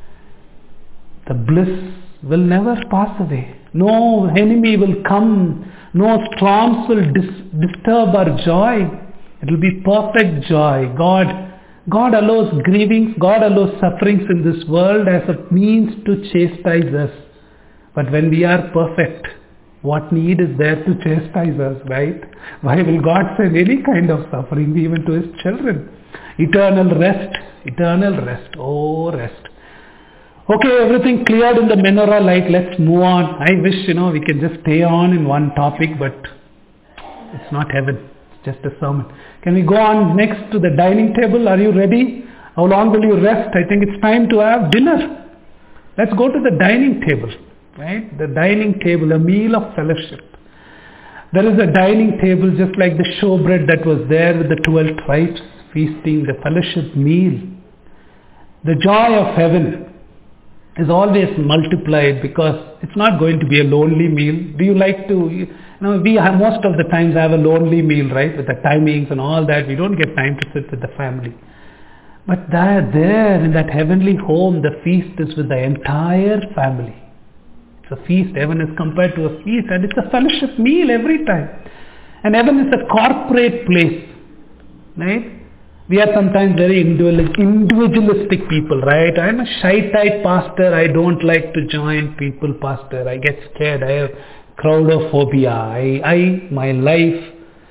the bliss will never pass away. No enemy will come. No storms will disturb our joy. It will be perfect joy. God allows grievings, God allows sufferings in this world as a means to chastise us. But when we are perfect, what need is there to chastise us, right? Why will God send any kind of suffering even to His children? Eternal rest, oh rest. Okay, everything cleared in the menorah light. Let's move on. I wish, we can just stay on in one topic, but it's not heaven. It's just a sermon. Can we go on next to the dining table? Are you ready? How long will you rest? I think it's time to have dinner. Let's go to the dining table, right? The dining table, a meal of fellowship. There is a dining table just like the showbread that was there with the 12 tribes feasting, the fellowship meal. The joy of heaven is always multiplied because it's not going to be a lonely meal. Do you like to, we have most of the times have a lonely meal, right? With the timings and all that, we don't get time to sit with the family. But there in that heavenly home, the feast is with the entire family. It's a feast. Heaven is compared to a feast, and it's a fellowship meal every time. And heaven is a corporate place, right? We are sometimes very individualistic people, right? I'm a shy-type pastor. I don't like to join people, pastor. I get scared. I have crowdophobia. My life,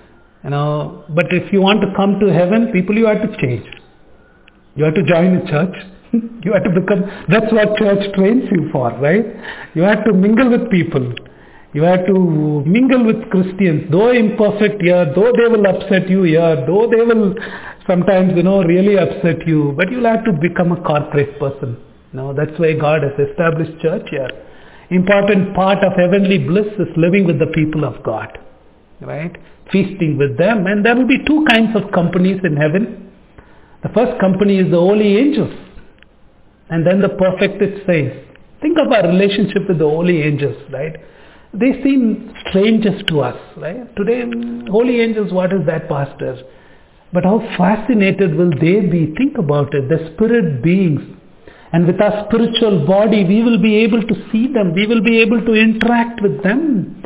But if you want to come to heaven, people, you have to change. You have to join a church. You have to become, that's what church trains you for, right? You have to mingle with people. You have to mingle with Christians, though imperfect here, though they will upset you here, though they will sometimes, really upset you, but you'll have to become a corporate person. That's why God has established church here. Important part of heavenly bliss is living with the people of God, right? Feasting with them, and there will be two kinds of companies in heaven. The first company is the holy angels, and then the perfected saints. Think of our relationship with the holy angels, right? They seem strangers to us, right? Today, holy angels, what is that, pastor? But how fascinated will they be? Think about it. The spirit beings. And with our spiritual body, we will be able to see them. We will be able to interact with them.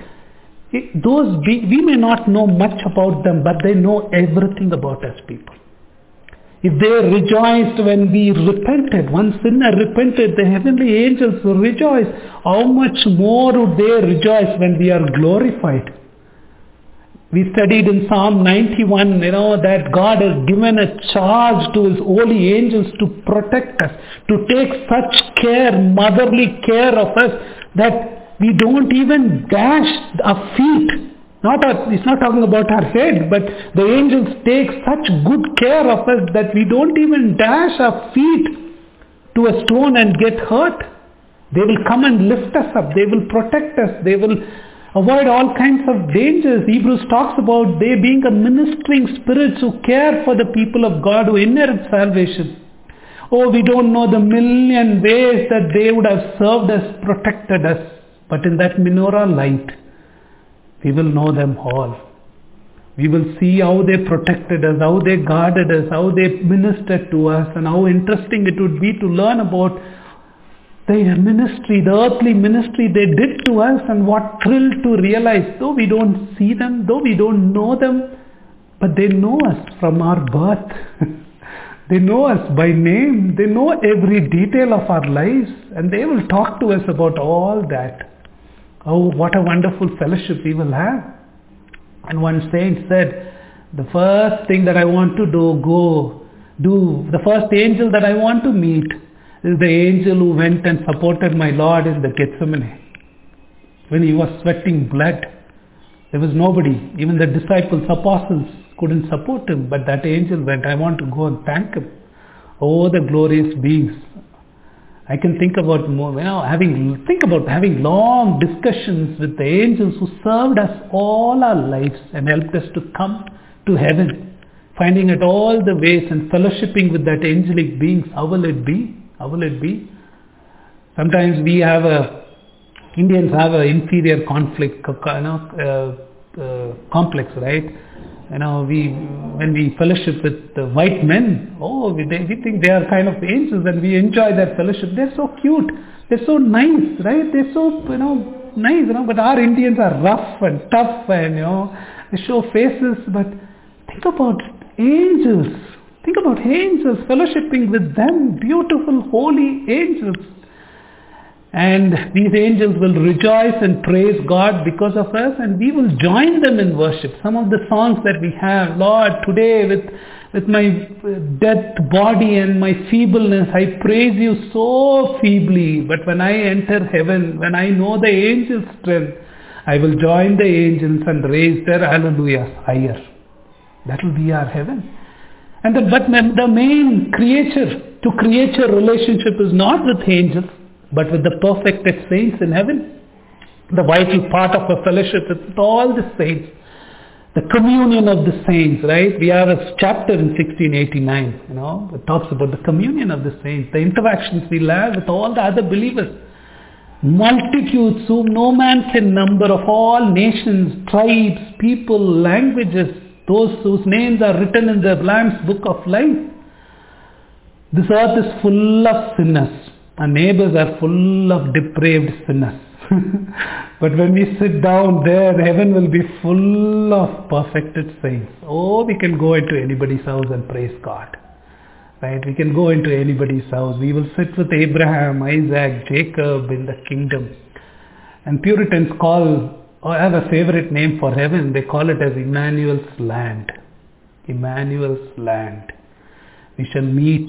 We may not know much about them, but they know everything about us people. If they rejoiced when we repented, one sinner repented, the heavenly angels will rejoice. How much more would they rejoice when we are glorified? We studied in Psalm 91, that God has given a charge to His holy angels to protect us, to take such care, motherly care of us, that we don't even dash our feet. It's not talking about our head, but the angels take such good care of us that we don't even dash our feet to a stone and get hurt. They will come and lift us up. They will protect us. They will avoid all kinds of dangers. Hebrews talks about they being a ministering spirits who care for the people of God, who inherit salvation. Oh, we don't know the million ways that they would have served us, protected us. But in that menorah light, we will know them all. We will see how they protected us, how they guarded us, how they ministered to us, and how interesting it would be to learn about the ministry, the earthly ministry they did to us, and what thrill to realize, though we don't see them, though we don't know them, but they know us from our birth. They know us by name. They know every detail of our lives, and they will talk to us about all that. Oh, what a wonderful fellowship we will have. And one saint said, The first thing that I want to do, the first angel that I want to meet is the angel who went and supported my Lord in the Gethsemane. When he was sweating blood, there was nobody, even the disciples, apostles couldn't support him, but that angel went. I want to go and thank him. Oh, the glorious beings. I can think about having long discussions with the angels who served us all our lives and helped us to come to heaven, finding it all the ways and fellowshipping with that angelic beings. How will it be? How will it be? Sometimes Indians have an inferior complex, right? When we fellowship with the white men, we think they are kind of angels and we enjoy their fellowship. They're so cute. They're so nice, right? They're so, nice, but our Indians are rough and tough and, they show faces. But think about angels. Think about angels, fellowshipping with them, beautiful, holy angels. And these angels will rejoice and praise God because of us, and we will join them in worship. Some of the songs that we have, Lord, today with my dead body and my feebleness, I praise you so feebly. But when I enter heaven, when I know the angels' strength, I will join the angels and raise their hallelujahs higher. That will be our heaven. But the main creature-to-creature relationship is not with angels, but with the perfected saints in heaven. The vital part of a fellowship with all the saints. The communion of the saints, right? We have a chapter in 1689, it talks about the communion of the saints, the interactions we'll have with all the other believers. Multitudes whom no man can number, of all nations, tribes, people, languages, those whose names are written in the Lamb's book of life. This earth is full of sinners. Our neighbors are full of depraved sinners. But when we sit down there, heaven will be full of perfected saints. We can go into anybody's house and praise God. Right? We can go into anybody's house. We will sit with Abraham, Isaac, Jacob in the kingdom. And Puritans have a favorite name for heaven. They call it as Emmanuel's land. Emmanuel's land. We shall meet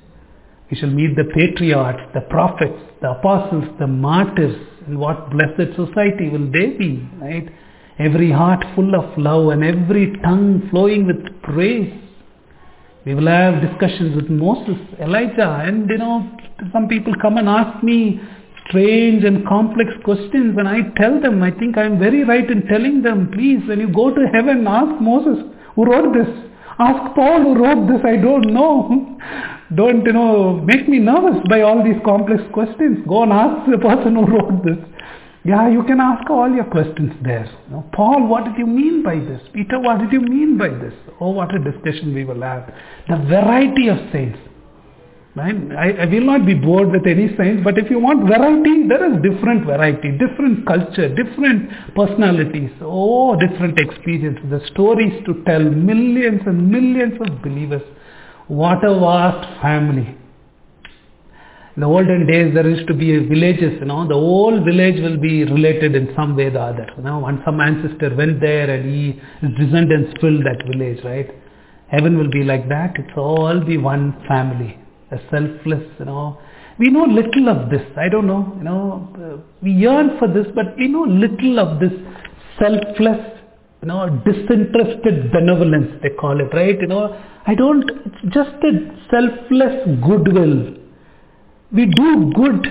the patriarchs, the prophets, the apostles, the martyrs. And what blessed society will they be, right? Every heart full of love and every tongue flowing with praise. We will have discussions with Moses, Elijah, and some people come and ask me strange and complex questions, and I tell them, I think I'm very right in telling them, please, when you go to heaven, ask Moses who wrote this. Ask Paul who wrote this, I don't know. Don't, make me nervous by all these complex questions. Go and ask the person who wrote this. Yeah, you can ask all your questions there. Paul, what did you mean by this? Peter, what did you mean by this? What a discussion we will have. The variety of saints. Right? I will not be bored with any saints, but if you want variety, there is different variety, different culture, different personalities, different experiences, the stories to tell, millions and millions of believers. What a vast family. In the olden days, there used to be villages, the whole village will be related in some way or the other. Once some ancestor went there and his descendants filled that village, right? Heaven will be like that. It's all be one family. A selfless, we know little of this. I don't know, we yearn for this, but we know little of this selfless, disinterested benevolence, they call it, right? It's just a selfless goodwill. We do good,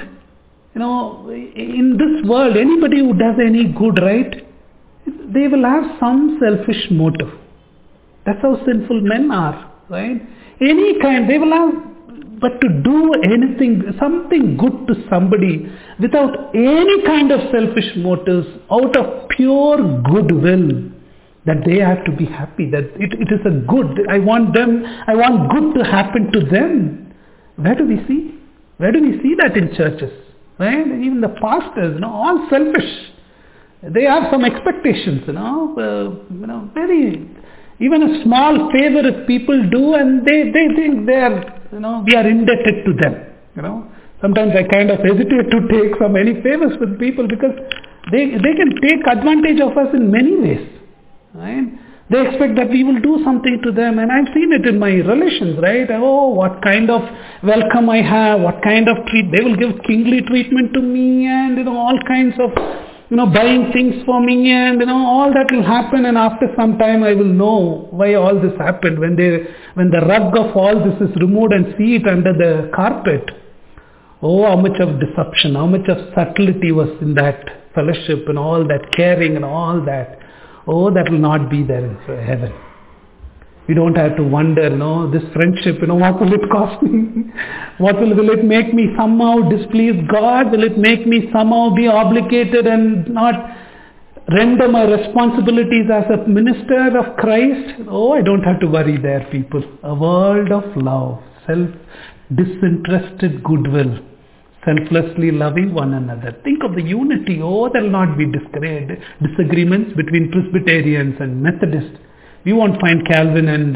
in this world, anybody who does any good, right? They will have some selfish motive. That's how sinful men are, right? Any kind, they will have. But to do anything, something good to somebody without any kind of selfish motives, out of pure goodwill, that they have to be happy, that it is a good, I want good to happen to them. Where do we see? Where do we see that in churches? Right? Even the pastors, all selfish. They have some expectations, very, even a small favor if people do, and they think they are, we are indebted to them. Sometimes I kind of hesitate to take any favors with people because they can take advantage of us in many ways. Right? They expect that we will do something to them, and I've seen it in my relations, right? Oh, what kind of welcome I have, what kind of treat, they will give kingly treatment to me, and all kinds of, buying things for me, and all that will happen, and after some time I will know why all this happened. When the rug of all this is removed and see it under the carpet, oh, how much of deception, how much of subtlety was in that fellowship and all that caring and all that. Oh, that will not be there in heaven. We don't have to wonder, this friendship, what will it cost me? Will it make me somehow displease God? Will it make me somehow be obligated and not render my responsibilities as a minister of Christ? Oh, I don't have to worry there, people. A world of love, self-disinterested goodwill, selflessly loving one another. Think of the unity. Oh, there will not be disagreements between Presbyterians and Methodists. We won't find Calvin and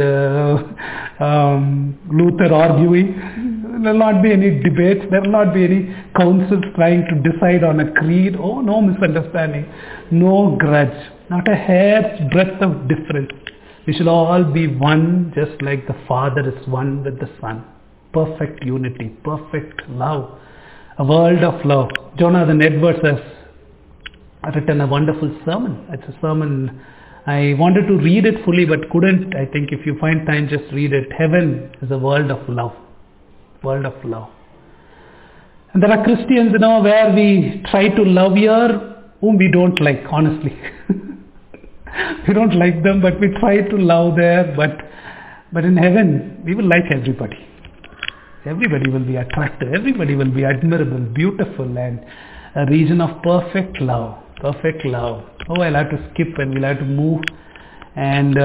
Luther arguing. There will not be any debates. There will not be any councils trying to decide on a creed. Oh, no misunderstanding. No grudge. Not a hair's breadth of difference. We shall all be one, just like the Father is one with the Son. Perfect unity, perfect love. A world of love. Jonathan Edwards has written a wonderful sermon. It's a sermon, I wanted to read it fully but couldn't. I think if you find time, just read it. Heaven is a world of love. World of love. And there are Christians, where we try to love here whom we don't like, honestly. We don't like them, but we try to love there. But in heaven, we will like everybody. Everybody will be attractive. Everybody will be admirable, beautiful, and a region of perfect love. Perfect love. Oh, I'll have to skip and we'll have to move. And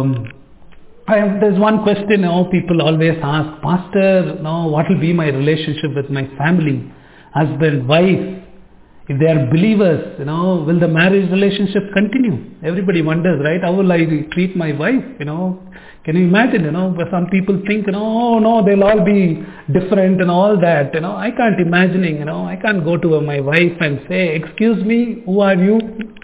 there's one question people always ask, Pastor, what will be my relationship with my family, husband, wife? If they are believers, will the marriage relationship continue? Everybody wonders, right? How will I treat my wife? Can you imagine, some people think, oh no, they'll all be different and all that, I can't imagine, I can't go to my wife and say, excuse me, who are you?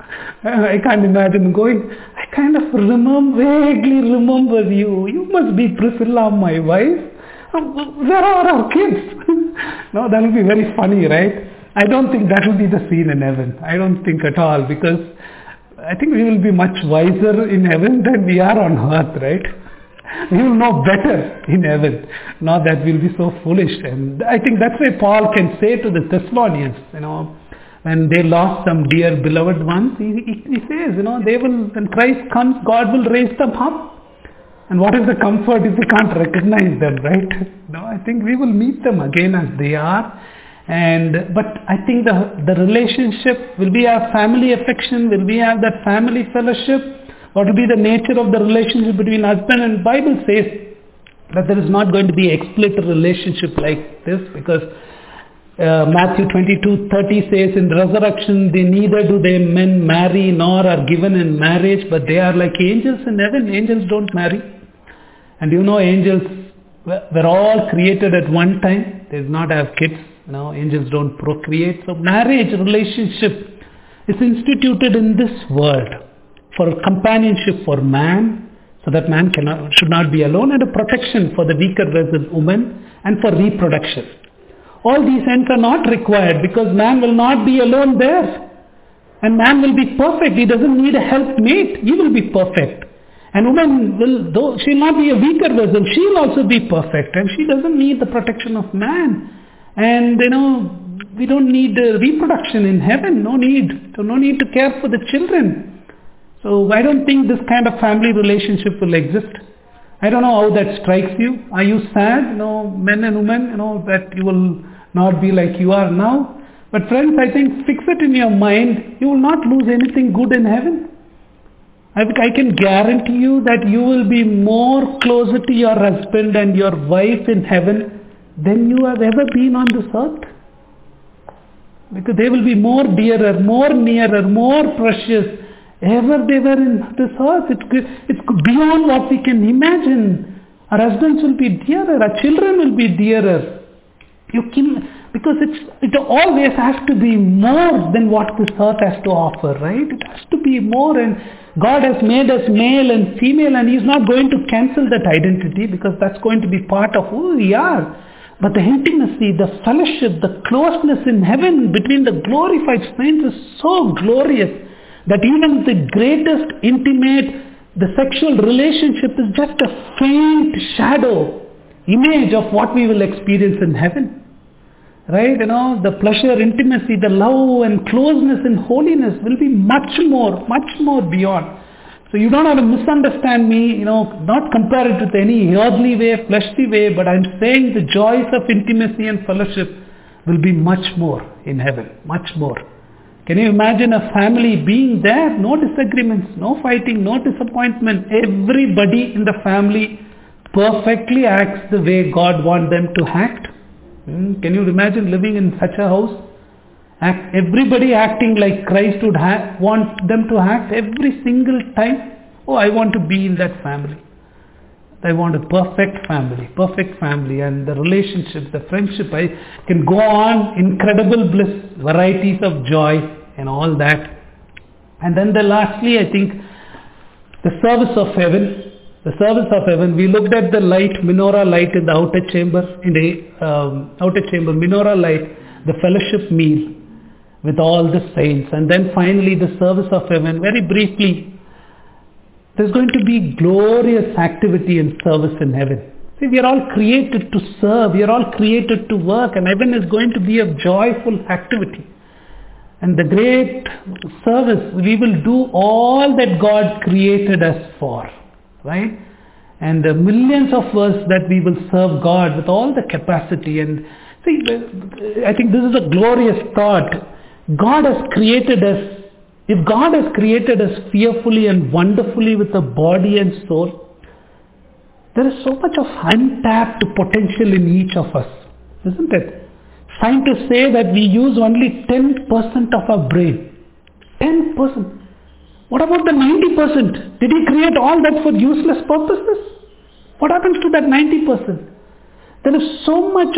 I can't imagine going, I kind of vaguely remember you. You must be Priscilla, my wife. Where are our kids? No, that will be very funny, right? I don't think that will be the scene in heaven. I don't think at all, because I think we will be much wiser in heaven than we are on earth, right? We will know better in heaven, not that we'll be so foolish. And I think that's why Paul can say to the Thessalonians, when they lost some dear beloved ones, he says, they will, when Christ comes, God will raise them up. And what is the comfort if we can't recognize them, right? I think we will meet them again as they are. But I think the relationship, will we have family affection? Will we have that family fellowship? What will be the nature of the relationship between husband and Bible says that there is not going to be explicit relationship like this, because Matthew 22:30 says in resurrection, neither do they men marry nor are given in marriage, but they are like angels in heaven. Angels don't marry. And angels were all created at one time. They did not have kids. Angels don't procreate. So marriage relationship is instituted in this world for companionship for man, so that man should not be alone, and a protection for the weaker vessel woman, and for reproduction. All these ends are not required because man will not be alone there. And man will be perfect. He doesn't need a helpmate. He will be perfect. And woman will, though she'll not be a weaker vessel, she'll also be perfect. And she doesn't need the protection of man. And we don't need reproduction in heaven. No need. So no need to care for the children. So I don't think this kind of family relationship will exist. I don't know how that strikes you. Are you sad, men and women, that you will not be like you are now? But friends, I think fix it in your mind. You will not lose anything good in heaven. I can guarantee you that you will be more closer to your husband and your wife in heaven than you have ever been on this earth. Because they will be more dearer, more nearer, more precious ever they were in this earth. It's beyond what we can imagine. Our husbands will be dearer, our children will be dearer. because it always has to be more than what this earth has to offer, right? It has to be more, and God has made us male and female, and He's not going to cancel that identity because that's going to be part of who we are. But the intimacy, the fellowship, the closeness in heaven between the glorified saints is so glorious that even the greatest intimate, the sexual relationship is just a faint shadow, image of what we will experience in heaven. Right? The pleasure, intimacy, the love and closeness and holiness will be much more beyond. So you don't have to misunderstand me, not compare it with any earthly way, fleshly way, but I'm saying the joys of intimacy and fellowship will be much more in heaven, much more. Can you imagine a family being there? No disagreements, no fighting, no disappointment. Everybody in the family perfectly acts the way God wants them to act. Can you imagine living in such a house? Everybody acting like Christ would want them to act every single time. Oh, I want to be in that family. I want a perfect family, and the relationship, the friendship. I can go on, incredible bliss, varieties of joy and all that. And then lastly, I think the service of heaven. The service of heaven, we looked at the light, menorah light in the outer chamber, menorah light, the fellowship meal with all the saints. And then finally the service of heaven. Very briefly, there's going to be glorious activity and service in heaven. See, we are all created to serve, we are all created to work, and heaven is going to be a joyful activity. And the great service, we will do all that God created us for. Right? And the millions of us that we will serve God with all the capacity. And see, I think this is a glorious thought. God has created us. If God has created us fearfully and wonderfully with a body and soul, there is so much of untapped potential in each of us, isn't it? Scientists say that we use only 10% of our brain. 10%. What about the 90%? Did He create all that for useless purposes? What happens to that 90%? There is so much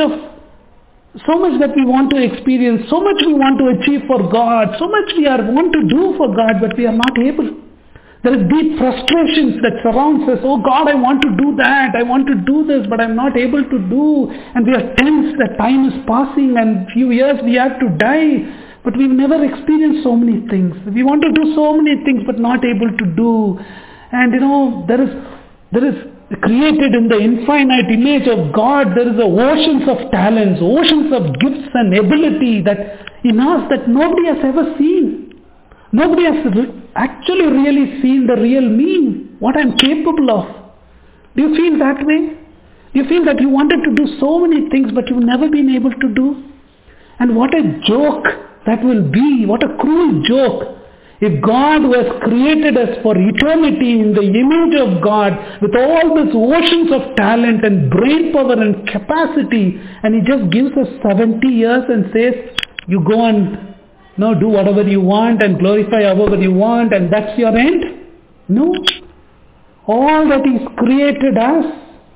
that we want to experience, so much we want to achieve for God, so much we want to do for God, but we are not able. There is deep frustrations that surrounds us. Oh God, I want to do that, I want to do this, but I'm not able to do. And we are tense that time is passing, and few years we have to die. But we've never experienced so many things. We want to do so many things but not able to do. And there is created in the infinite image of God, there is oceans of talents, oceans of gifts and ability that in us that nobody has ever seen. Nobody has actually really seen the real me, what I'm capable of. Do you feel that way? Do you feel that you wanted to do so many things but you've never been able to do? And what a joke that will be, what a cruel joke. If God who has created us for eternity in the image of God with all these oceans of talent and brain power and capacity, and He just gives us 70 years and says, you go and do whatever you want and glorify however you want, and that's your end? No. All that He's created us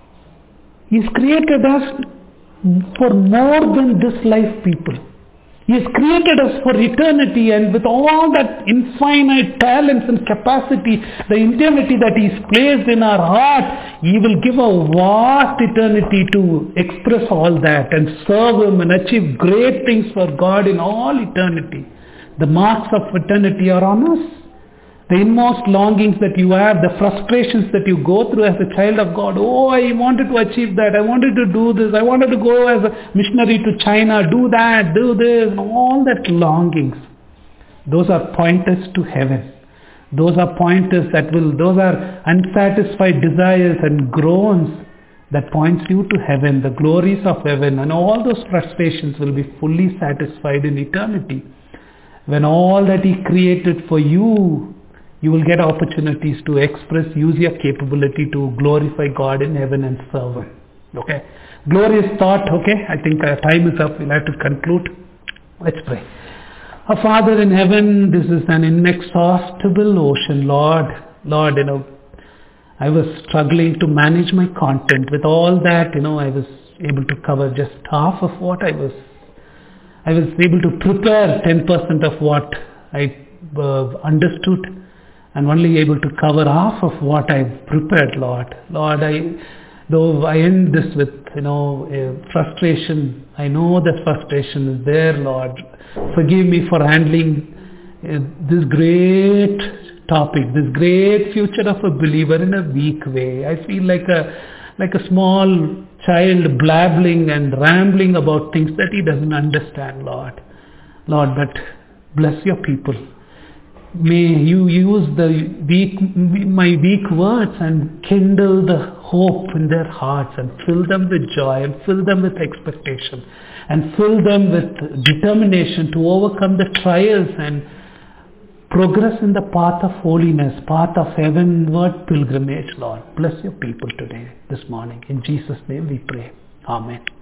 for more than this life, people. He has created us for eternity, and with all that infinite talents and capacity, the eternity that He's placed in our heart, He will give a vast eternity to express all that and serve Him and achieve great things for God in all eternity. The marks of eternity are on us. The inmost longings that you have, the frustrations that you go through as a child of God. Oh, I wanted to achieve that. I wanted to do this. I wanted to go as a missionary to China, do that, do this, and all that longings. Those are pointers to heaven. Those are those are unsatisfied desires and groans that points you to heaven, the glories of heaven, and all those frustrations will be fully satisfied in eternity. When all that He created for you, you will get opportunities to use your capability to glorify God in heaven and serve Him. Okay? Glorious thought, okay? I think our time is up. We'll have to conclude. Let's pray. Our Father in heaven, this is an inexhaustible ocean, Lord. Lord, I was struggling to manage my content. With all that, I was able to cover just half of what I was I was able to prepare 10% of what I understood, and only able to cover half of what I've prepared, Lord. Lord, though I end this with, frustration. I know that frustration is there, Lord. Forgive me for handling this great topic, this great future of a believer in a weak way. I feel like a small child blabbling and rambling about things that he doesn't understand, Lord. Lord, but bless your people. May you use my weak words and kindle the hope in their hearts and fill them with joy and fill them with expectation and fill them with determination to overcome the trials and progress in the path of holiness, path of heavenward pilgrimage, Lord. Bless your people today, this morning. In Jesus' name we pray. Amen.